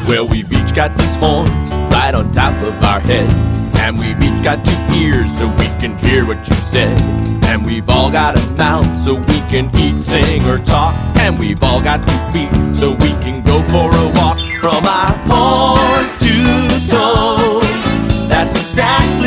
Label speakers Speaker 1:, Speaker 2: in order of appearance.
Speaker 1: Well, we've each got these horns right on top of our head, and we've each got 2 ears so we can hear what you said. And we've all got a mouth so we can eat, sing, or talk. And we've all got 2 feet so we can go for a walk. From our horns to toes, that's exactly